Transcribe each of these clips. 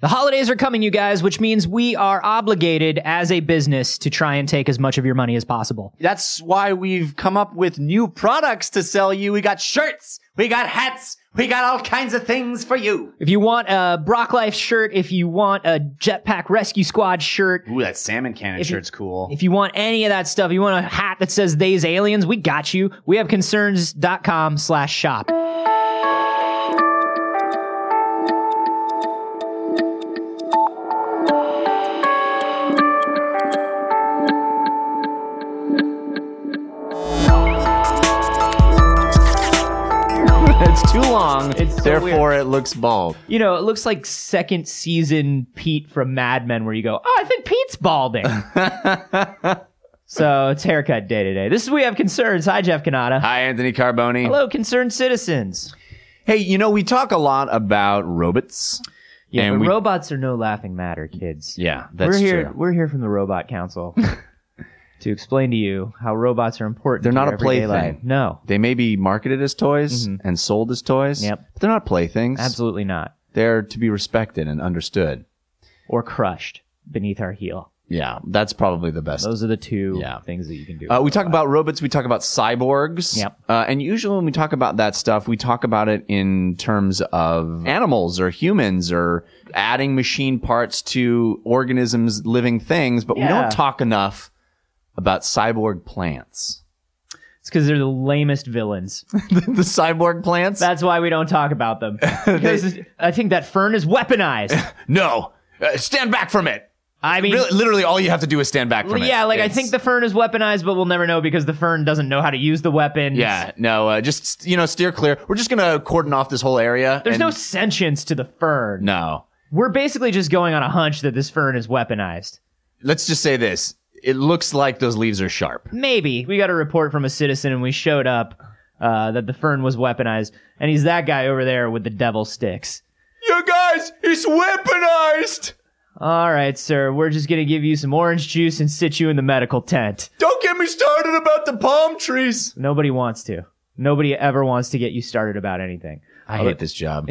The holidays are coming, you guys, which means we are obligated as a business to try and take as much of your money as possible. That's why we've come up with new products to sell you. We got shirts, we got hats, we got all kinds of things for you. If you want a Brock Life shirt, if you want a Jetpack Rescue Squad shirt. Ooh, that salmon cannon shirt's cool. If you want any of that stuff, you want a hat that says "They's Aliens," we got you. We have concerns.com/shop. It's too long, It's so therefore it looks bald. You know, it looks like second season Pete from Mad Men where you go, oh, I think Pete's balding. So it's haircut day today. This is We Have Concerns. Hi, Jeff Cannata. Hi, Anthony Carboni. Hello, concerned citizens. Hey, you know, we talk a lot about robots. Yeah, and but robots are no laughing matter, kids. Yeah, that's true. We're here from the Robot Council to explain to you how robots are important. They're to not your a plaything. everyday life. No, They may be marketed as toys and sold as toys, Yep. but they're not playthings. absolutely not. They're to be respected and understood. Or crushed beneath our heel. Yeah, that's probably the best. Those are the two Yeah. things that you can do. We talk about robots, we talk about cyborgs. Yep. And usually when we talk about that stuff, we talk about it in terms of animals or humans or adding machine parts to organisms, living things, but we Yeah. don't talk enough about cyborg plants. It's because they're the lamest villains. The cyborg plants? That's why we don't talk about them. Because I think that fern is weaponized. No. Stand back from it. I mean, Really, literally all you have to do is stand back from it. yeah, like I It's- think the fern is weaponized, but we'll never know because the fern doesn't know how to use the weapons. Yeah, no, just, steer clear. We're just going to cordon off this whole area. There's and- no sentience to the fern. No. We're basically just going on a hunch that this fern is weaponized. Let's just say this. It looks like those leaves are sharp. Maybe. We got a report from a citizen and we showed up that the fern was weaponized. And he's that guy over there with the devil sticks. You guys, it's weaponized! All right, sir. We're just going to give you some orange juice and sit you in the medical tent. Don't get me started about the palm trees. Nobody wants to. Nobody ever wants to get you started about anything. I hate this job.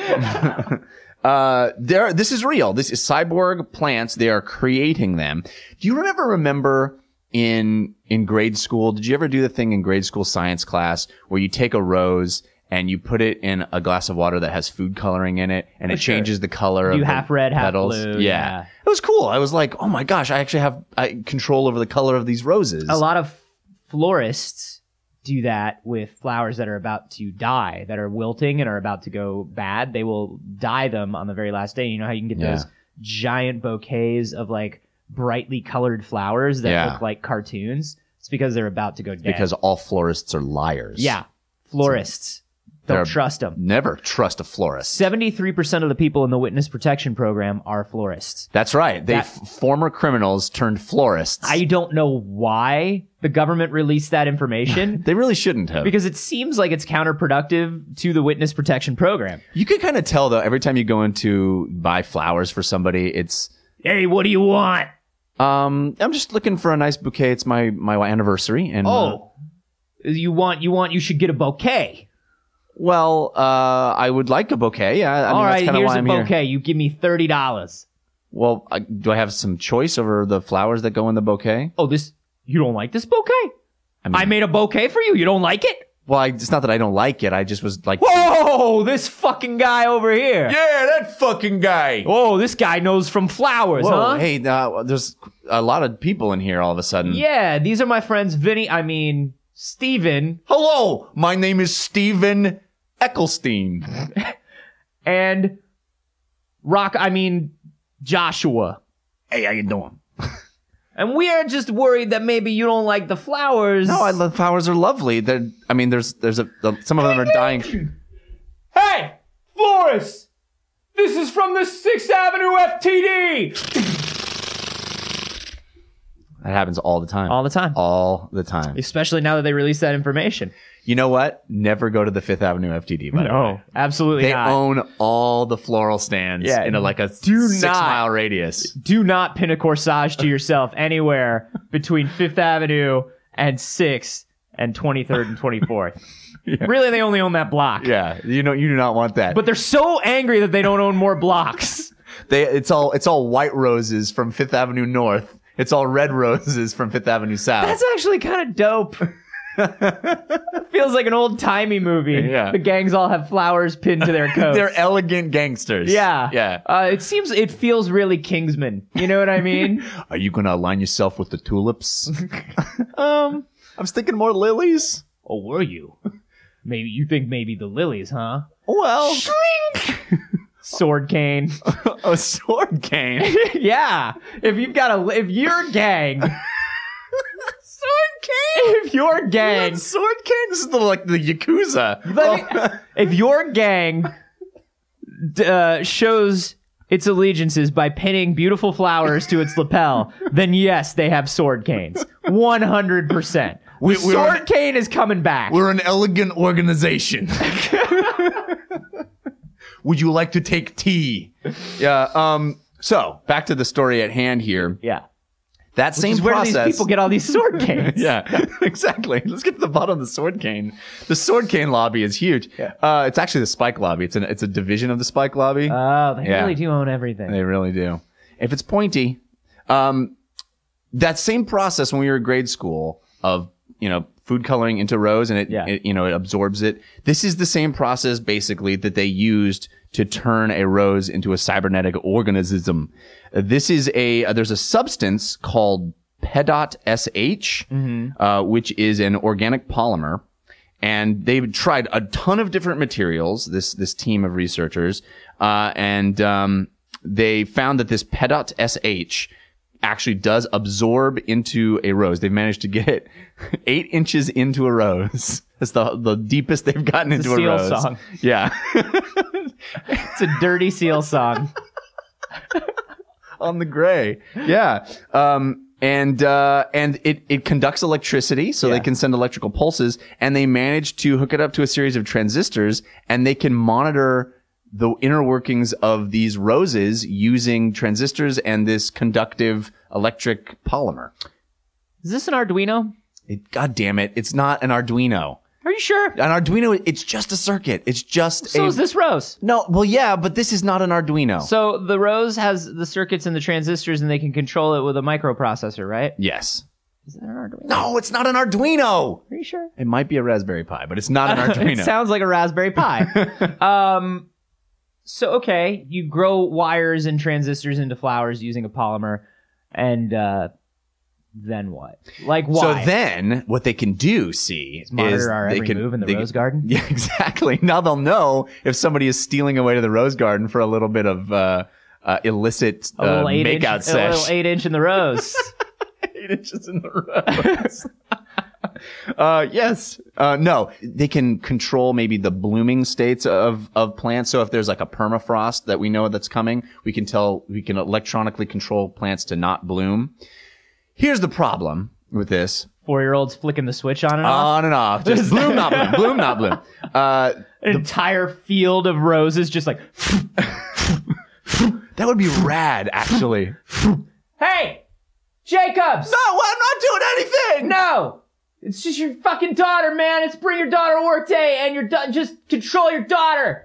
This is real. This is cyborg plants. They are creating them. Do you remember in grade school? Did you ever do the thing in grade school science class where you take a rose and you put it in a glass of water that has food coloring in it and it sure. changes the color You of half the red, half petals? blue, Yeah. yeah. It was cool. I was like, oh my gosh, I actually have control over the color of these roses. A lot of florists do that with flowers that are about to die, that are wilting and are about to go bad. They will dye them on the very last day. You know how you can get Yeah. those giant bouquets of like brightly colored flowers that Yeah. look like cartoons? It's because they're about to go dead. Because all florists are liars. yeah, florists. They're- Don't trust them. Never trust a florist. 73% of the people in the witness protection program are florists. That's right. They That- former criminals turned florists. I don't know why the government released that information. They really shouldn't have. Because it seems like it's counterproductive to the witness protection program. You can kind of tell though, every time you go in to buy flowers for somebody, it's, Hey, what do you want? I'm just looking for a nice bouquet. It's my anniversary. And, You should get a bouquet. I would like a bouquet. Yeah. I mean, All that's right, kind of here's why a I'm bouquet. here. You give me $30. Well, do I have some choice over the flowers that go in the bouquet? Oh, you don't like this bouquet? I made a bouquet for you. You don't like it? Well, it's not that I don't like it. I just was like, Whoa, this fucking guy over here. yeah, that fucking guy. Oh, this guy knows from flowers, Whoa, huh? hey, there's a lot of people in here all of a sudden. Yeah, these are my friends Steven Hello, my name is Steven Ecclestein. and Joshua. Hey, how you doing? And we are just worried that maybe you don't like the flowers. No, the flowers are lovely. There's some of them are dying. Hey, florist! This is from the 6th Avenue FTD! That happens all the time. All the time. All the time. Especially now that they released that information. You know what? Never go to the 5th Avenue FTD, by the way. Absolutely They not. own all the floral stands Yeah, in a do 6 not. mile radius. Do not pin a corsage to yourself anywhere between 5th Avenue and 6th and 23rd and 24th. Really, they only own that block. Yeah, you do not want that. But they're so angry that they don't own more blocks. It's all white roses from Fifth Avenue North. It's all red roses from Fifth Avenue South. That's actually kind of dope. Feels like an old-timey movie. Yeah. The gangs all have flowers pinned to their coats. They're elegant gangsters. Yeah. Yeah. It feels really Kingsman. You know what I mean? Are you going to align yourself with the tulips? I was thinking more lilies. Oh, were you? Maybe you think maybe the lilies, huh? Well. Shrink! Sword cane. A sword cane? Yeah. If your gang... Sword cane? If your gang... Sword cane? This is the Yakuza. If your gang shows its allegiances by pinning beautiful flowers to its lapel, then yes, they have sword canes. 100%. Sword cane is coming back. We're an elegant organization. Would you like to take tea? Yeah. So back to the story at hand here. Yeah. That same where process. do these people get all these sword canes? Yeah, exactly. Let's get to the bottom of the sword cane. The sword cane lobby is huge. Yeah. It's actually the spike lobby. It's a division of the spike lobby. Oh, they really do own everything. They really do. If it's pointy, that same process when we were in grade school of, food coloring into rose and it absorbs it. This is the same process basically that they used to turn a rose into a cybernetic organism. This is there's a substance called PEDOT SH, which is an organic polymer. And they've tried a ton of different materials, this team of researchers, and they found that this PEDOT SH actually does absorb into a rose. They've managed to get it 8 inches into a rose. That's the deepest they've gotten into a rose. Seal song. Yeah. It's a dirty Seal song. On the gray. Yeah. And it conducts electricity, so they can send electrical pulses, and they manage to hook it up to a series of transistors, and they can monitor the inner workings of these roses using transistors and this conductive electric polymer. Is this an Arduino? God damn it. It's not an Arduino. Are you sure? An Arduino, it's just a circuit. It's just So is this Rose? No, well, yeah, but this is not an Arduino. So the Rose has the circuits and the transistors, and they can control it with a microprocessor, right? Yes. Is that an Arduino? No, it's not an Arduino. Are you sure? It might be a Raspberry Pi, but it's not an Arduino. It sounds like a Raspberry Pi. So, okay, you grow wires and transistors into flowers using a polymer, and then what? Like, why? So then, what they can do, is monitor our they every can move in the rose garden? Yeah, exactly. Now they'll know if somebody is stealing away to the rose garden for a little bit of illicit makeout sesh. A little 8-inch in the rose. 8 inches in the rose. Yes. No, they can control maybe the blooming states of plants. So if there's like a permafrost that we know that's coming, we can electronically control plants to not bloom. Here's the problem with this. 4-year-olds flicking the switch on and off. On and off. Just bloom, not bloom. Bloom, not bloom. An entire field of roses just like... That would be rad, actually. Hey! Jacobs! No, I'm not doing anything! No! It's just your fucking daughter, man. It's bring your daughter to work day and just control your daughter.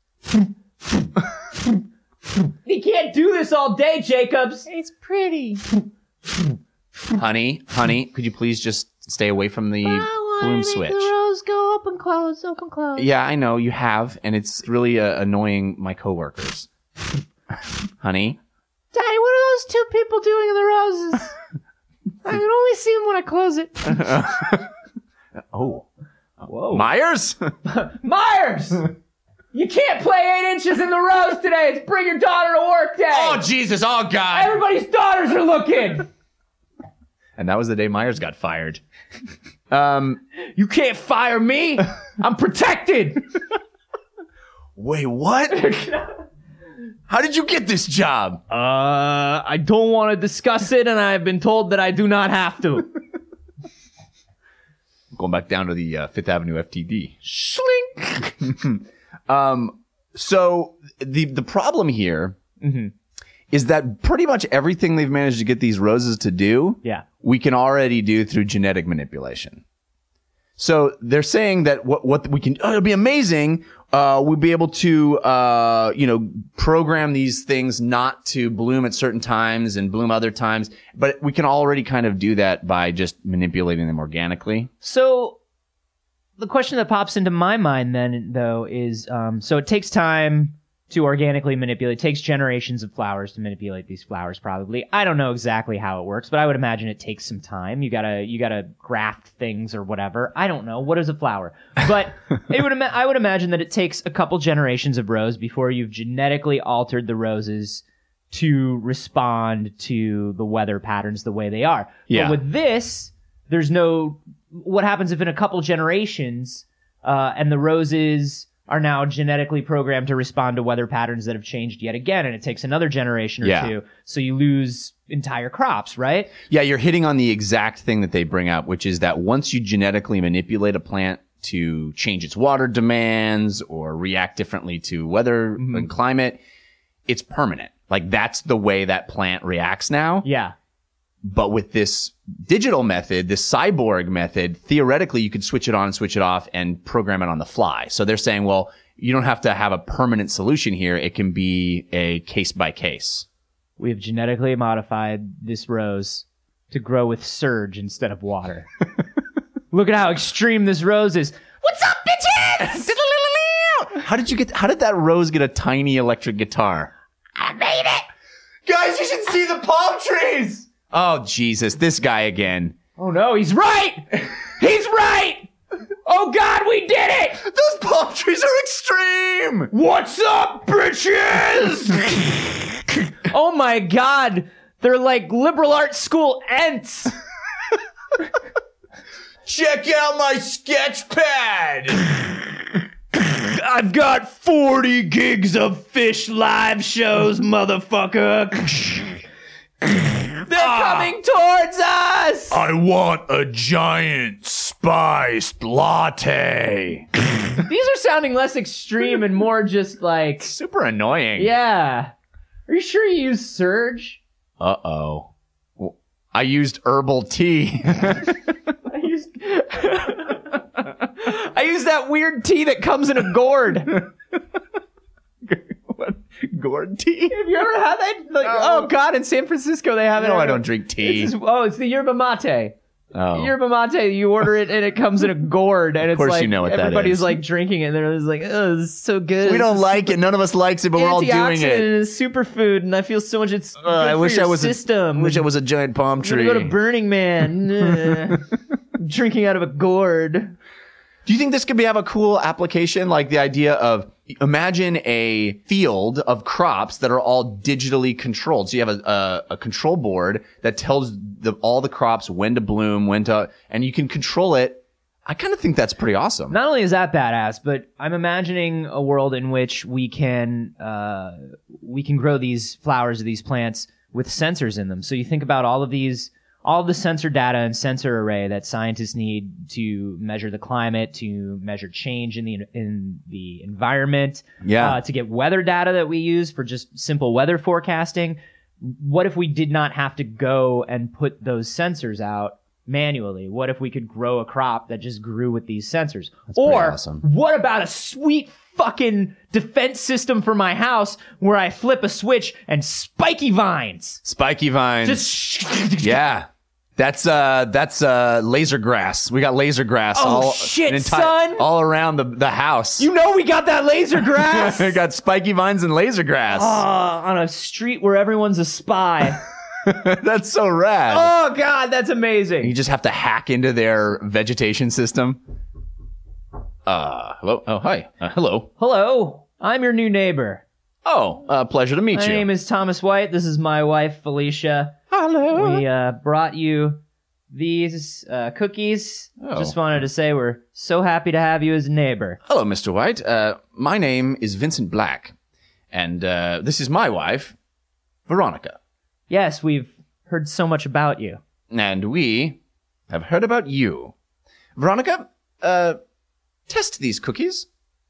You can't do this all day, Jacobs. It's pretty. Honey, could you please just stay away from the bloom switch? The rose go open, close, open, close. Yeah, I know you have, and it's really annoying my coworkers. Honey? Daddy, what are those 2 people doing in the roses? I can only see them when I close it. Oh. Whoa. Myers? Myers! You can't play 8 inches in the rose today. It's bring your daughter to work day. Oh, Jesus. Oh, God. Everybody's daughters are looking. And that was the day Myers got fired. You can't fire me. I'm protected. Wait, what? How did you get this job? I don't want to discuss it, and I've been told that I do not have to. Going back down to the Fifth Avenue FTD. Schlink. So the problem here is that pretty much everything they've managed to get these roses to do, Yeah. we can already do through genetic manipulation. So they're saying that what we can, it'll be amazing. We'll be able to, program these things not to bloom at certain times and bloom other times. But we can already kind of do that by just manipulating them organically. So the question that pops into my mind then, though, is, so it takes time to organically manipulate. It takes generations of flowers to manipulate these flowers, probably. I don't know exactly how it works, but I would imagine it takes some time. You gotta graft things or whatever. I don't know. What is a flower? But I would imagine that it takes a couple generations of rose before you've genetically altered the roses to respond to the weather patterns the way they are. Yeah. But with this, there's no... What happens if in a couple generations, and the roses are now genetically programmed to respond to weather patterns that have changed yet again, and it takes another generation or two, so you lose entire crops, right? Yeah, you're hitting on the exact thing that they bring up, which is that once you genetically manipulate a plant to change its water demands or react differently to weather and climate, it's permanent. Like, that's the way that plant reacts now. Yeah. But with this digital method, this cyborg method, theoretically, you could switch it on and switch it off and program it on the fly. So they're saying, well, you don't have to have a permanent solution here. It can be a case by case. We have genetically modified this rose to grow with surge instead of water. Look at how extreme this rose is. What's up, bitches? How did that rose get a tiny electric guitar? I made it. Guys, you should see the palm trees. Oh, Jesus, this guy again. Oh, no, he's right. He's right. Oh, God, we did it. Those palm trees are extreme. What's up, bitches? Oh, my God. They're like liberal arts school ents. Check out my sketch pad. I've got 40 gigs of Fish live shows, motherfucker. They're coming towards us! I want a giant spiced latte. These are sounding less extreme and more just like... Super annoying. Yeah. Are you sure you used Surge? Uh-oh. I used herbal tea. I used that weird tea that comes in a gourd. What? Gourd tea? Have you ever had that? Like, oh, God, in San Francisco they have it. No, I don't drink tea. It's the yerba mate. Oh. Yerba mate, you order it and it comes in a gourd, and it's course like you know what that everybody's is. like drinking it, and they're just like, "Oh, this is so good." We don't like it. None of us likes it, but we're all doing Antioxidant it. and it's superfood, and I feel so much. It's good I for wish your I was system. wish I was a giant palm I'm tree. gonna go to Burning Man, drinking out of a gourd. Do you think this could have a cool application? Like the idea of, imagine a field of crops that are all digitally controlled. So you have a control board that tells all the crops when to bloom, and you can control it. I kind of think that's pretty awesome. Not only is that badass, but I'm imagining a world in which we can grow these flowers or these plants with sensors in them. So you think about all the sensor data and sensor array that scientists need to measure the climate, to measure change in the environment, to get weather data that we use for just simple weather forecasting. What if we did not have to go and put those sensors out manually? What if we could grow a crop that just grew with these sensors? Or awesome. What about a sweet fucking defense system for my house where I flip a switch and spiky vines? Spiky vines. Just yeah. That's laser grass. We got laser grass. Oh, shit, son. All around the house. You know we got that laser grass. We got spiky vines and laser grass. On a street where everyone's a spy. That's so rad. Oh, God, that's amazing. You just have to hack into their vegetation system. Hello? Oh, hi. Hello. Hello. I'm your new neighbor. Oh, pleasure to meet My you. name is Thomas White. This is my wife, Felicia. Hello. We brought you these cookies. Oh. Just wanted to say we're so happy to have you as a neighbor. Hello, Mr. White. My name is Vincent Black, and this is my wife, Veronica. Yes, we've heard so much about you. And we have heard about you. Veronica, test these cookies.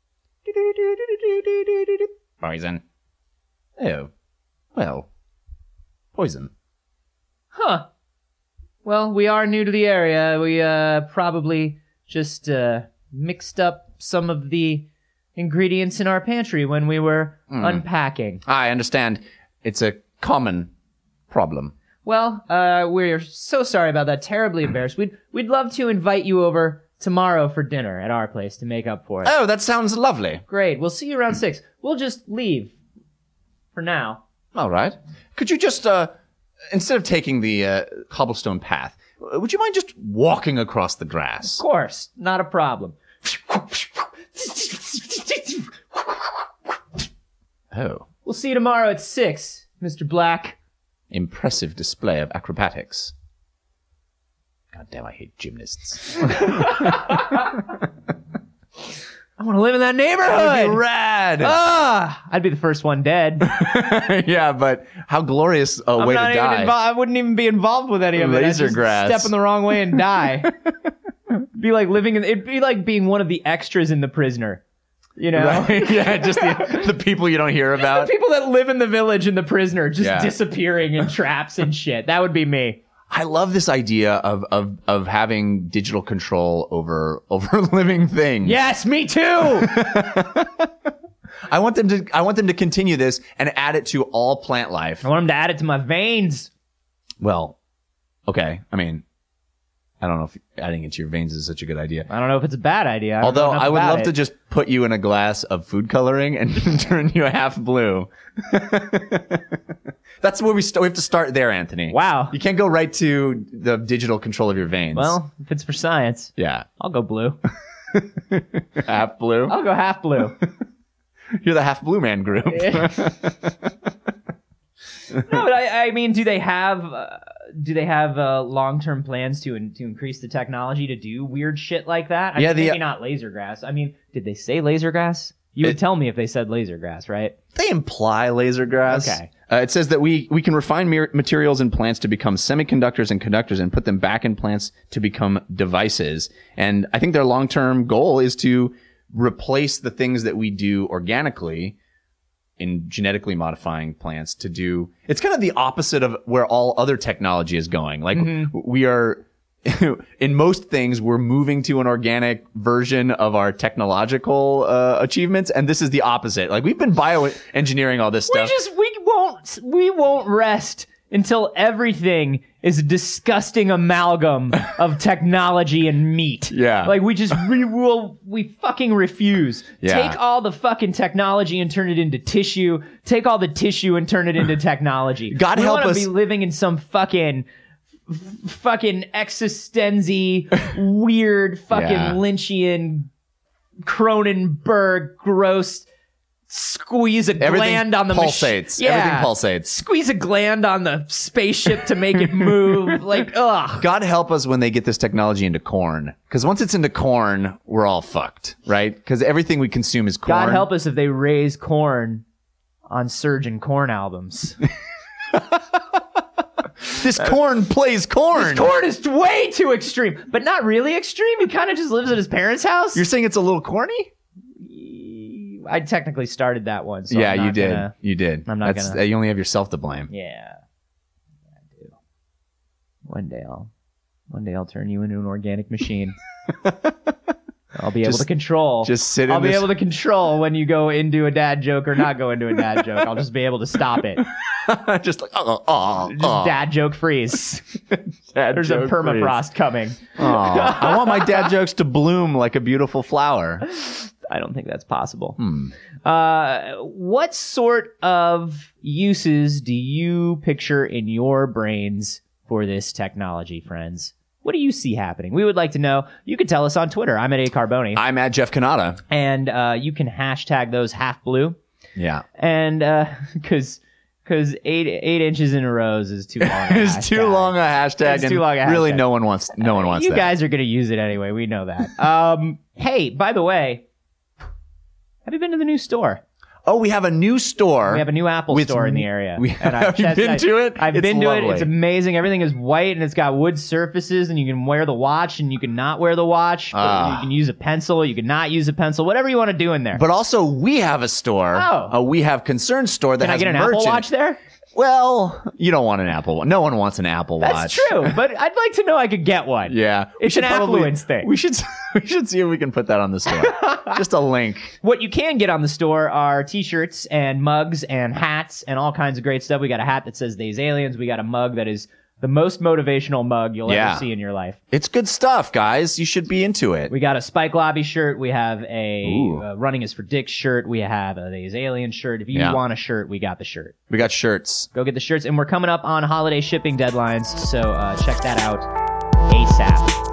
Poison. Oh. Well, poison. Huh. Well, we are new to the area. We probably just mixed up some of the ingredients in our pantry when we were unpacking. I understand. It's a common problem. Well, we're so sorry about that. Terribly embarrassed. We'd love to invite you over tomorrow for dinner at our place to make up for it. Oh, that sounds lovely. Great. We'll see you around 6. We'll just leave for now. All right. Could you just, instead of taking the cobblestone path, would you mind just walking across the grass? Of course. Not a problem. Oh. We'll see you tomorrow at 6, Mr. Black. Impressive display of acrobatics. God damn, I hate gymnasts. I want to live in that neighborhood. That'd be rad. I'd be the first one dead. Yeah, but how glorious a way to die. I wouldn't even be involved with any of it. I'd Laser just grass. step in the wrong way and die. Be like it'd be like being one of the extras in The Prisoner. You know? Right? Yeah, just the people you don't hear about. The people that live in the village in The Prisoner just Yeah. disappearing in traps and shit. That would be me. I love this idea of having digital control over living things. Yes, me too. I want them to continue this and add it to all plant life. I want them to add it to my veins. Well, okay. I mean, I don't know if adding it to your veins is such a good idea. I don't know if it's a bad idea. Although I would love to just put you in a glass of food coloring and turn you half blue. That's where we have to start there, Anthony. Wow. You can't go right to the digital control of your veins. Well, if it's for science, yeah. I'll go blue. Half blue. I'll go half blue. You're the half blue man group. No, but I mean, do they have long-term plans to increase the technology to do weird shit like that? Yeah, maybe not laser grass. I mean, did they say laser grass? You would tell me if they said laser grass, right? They imply laser grass. Okay. It says that we can refine materials in plants to become semiconductors and conductors and put them back in plants to become devices. And I think their long-term goal is to replace the things that we do organically in genetically modifying plants to do. It's kind of the opposite of where all other technology is going. Like we are, in most things, we're moving to an organic version of our technological achievements, and this is the opposite. Like we've been bioengineering all this stuff. We won't rest until everything is a disgusting amalgam of technology and meat. Yeah. Like we fucking refuse. Yeah. Take all the fucking technology and turn it into tissue. Take all the tissue and turn it into technology. God help us. We want us. to be living in some fucking existenzy, weird fucking Yeah. Lynchian Cronenberg gross squeeze a Everything gland on the pulsates. Yeah. Everything pulsates. Squeeze a gland on the spaceship to make it move. Like, ugh. God help us when they get this technology into corn. Because once it's into corn, we're all fucked, right? Because everything we consume is corn. God help us if they raise corn on Surgeon Corn albums. This corn plays corn. This corn is way too extreme, but not really extreme. He kind of just lives at his parents' house. You're saying it's a little corny? I technically started that one. So Yeah, I'm you not did. gonna- You did. I'm not gonna- You only have yourself to blame. Yeah, I do. One day I'll turn you into an organic machine. I'll be able to control. just sit in I'll be this- able to control when you go into a dad joke or not go into a dad joke. I'll just be able to stop it. Just like, Just dad joke freeze. There's a permafrost coming. I want my dad jokes to bloom like a beautiful flower. I don't think that's possible. What sort of uses do you picture in your brains for this technology, friends? What do you see happening? We would like to know. You can tell us on Twitter. I'm at A Carboni. I'm at Jeff Canada. And you can hashtag those half blue. Yeah. And because 8 inches in a rose is too long. It's too long a hashtag. It's too long a Really, hashtag. no one wants that. You guys are going to use it anyway. We know that. Hey, by the way, have you been to the new store? Oh, we have a new store. We have a new Apple with- store in the area. Have you been to it? I've It's been to it. lovely. It's amazing. Everything is white and it's got wood surfaces, and you can wear the watch and you can not wear the watch. But you can use a pencil. You can not use a pencil. Whatever you want to do in there. But also, we have a store. Oh. We have Concern Store that Can I has get an merch Apple in it. Watch there? Well, you don't want an Apple Watch. No one wants an Apple Watch. That's true, but I'd like to know I could get one. Yeah. It's an affluence thing. We should see if we can put that on the store. Just a link. What you can get on the store are t-shirts and mugs and hats and all kinds of great stuff. We got a hat that says These Aliens. We got a mug that is the most motivational mug you'll ever see in your life. It's good stuff, guys. You should be into it. We got a Spike Lobby shirt. We have a Running is for Dick shirt. We have a These Aliens shirt. If you want a shirt, we got the shirt. We got shirts. Go get the shirts. And we're coming up on holiday shipping deadlines, so check that out ASAP.